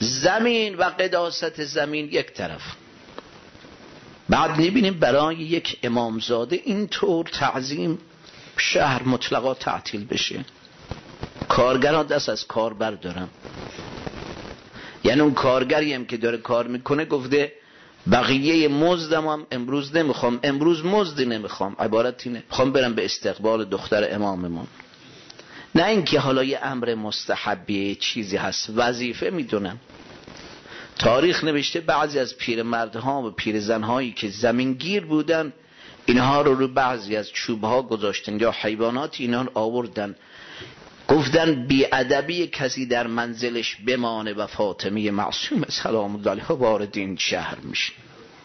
زمین و قداست زمین یک طرف. بعد میبینیم برای یک امامزاده اینطور تعظیم شهر مطلقا تعطیل بشه. کارگران دست از کار بردارن. یعنی اون کارگری هم که داره کار میکنه گفته بقیه مزدم هم امروز نمیخوام، امروز مزدی نمیخوام، عبارت اینه، میخوام برم به استقبال دختر اماممون. نه اینکه حالا یه امر مستحبی چیزی هست، وظیفه میدونم. تاریخ نوشته بعضی از پیرمردها و پیرزنهایی که زمینگیر بودن اینها رو بعضی از چوبها گذاشتن یا حیوانات اینا رو آوردن، گفتن بی‌ادبی کسی در منزلش بمانه و فاطمه معصومه سلام الله علیها وارد این شهر میشه.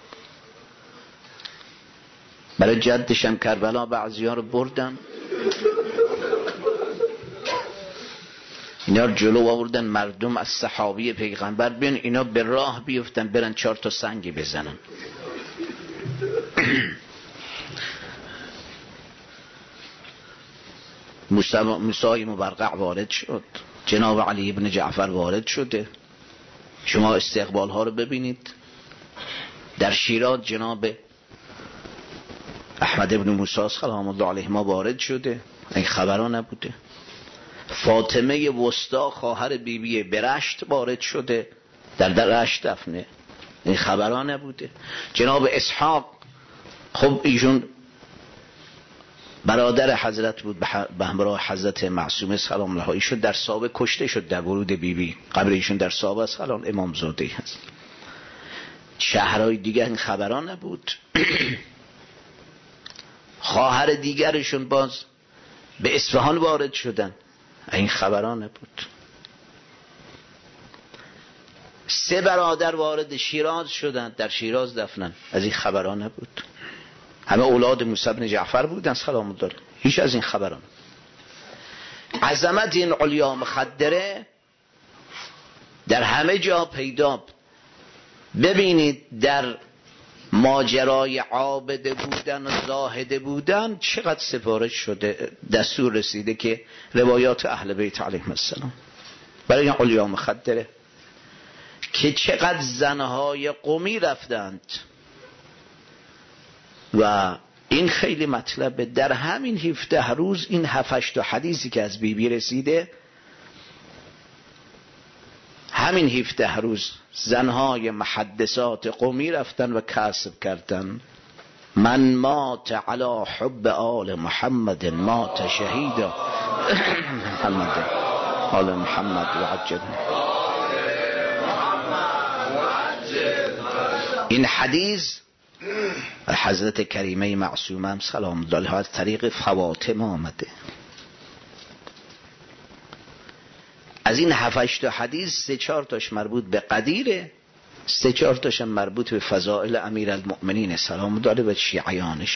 برای جدشم کربلا بعضی ها رو بردن، اینا رو جلو آوردن، مردم از صحابی پیغمبر بیان اینا به راه بیفتن برن 4 تا سنگی بزنن. موسی مبرقع وارد شد، جناب علی ابن جعفر وارد شده. شما استقبال ها رو ببینید. در شیراز جناب احمد ابن موسی سلام الله علیه ما وارد شده، این خبرها نبوده. فاطمه وسطا خواهر بیبی برشت وارد شده، در رشت دفنه، این خبرها نبوده. جناب اسحاق، خب ایشون برادر حضرت بود به همراه حضرت معصومه سلام الله علیها، ایشون در سابه کشته شد در ورود بیبی، قبر ایشون در سابه است، الان امامزاده هست. شهرهای دیگر این خبرها نبود. خواهر دیگرشون باز به اصفهان وارد شدن، این خبرها نبود. 3 برادر وارد شیراز شدند، در شیراز دفنن، از این خبرها نبود. همه اولاد موسی بن جعفر بودن سلام الله علیه، هیچ از این خبران. عظمت این علیا مخدره در همه جا پیدا. ببینید در ماجرای عابد بودن و زاهد بودن چقدر سفارش شده، دستور رسیده که روایات اهل بیت علیهم السلام برای این علیا مخدره که چقدر زنهای قمی رفتند. و این خیلی مطلبه. در همین 17 روز این 7-8 تا حدیثی که از بیبی رسیده، همین 17 روز زنهای محدثات قمی رفتن و کسب کردن. من مات علی حب آل محمد مات شهیدا محمد آل محمد و عجل. این حدیث حضرت کریمه معصومه سلام الله علیها از طریق فواطمه آمده. از این 7-8 تا حدیث 3-4 تاش مربوط به قدیره، 3-4 تاش مربوط به فضائل امیرالمؤمنین سلام الله علیه و شیعیانش.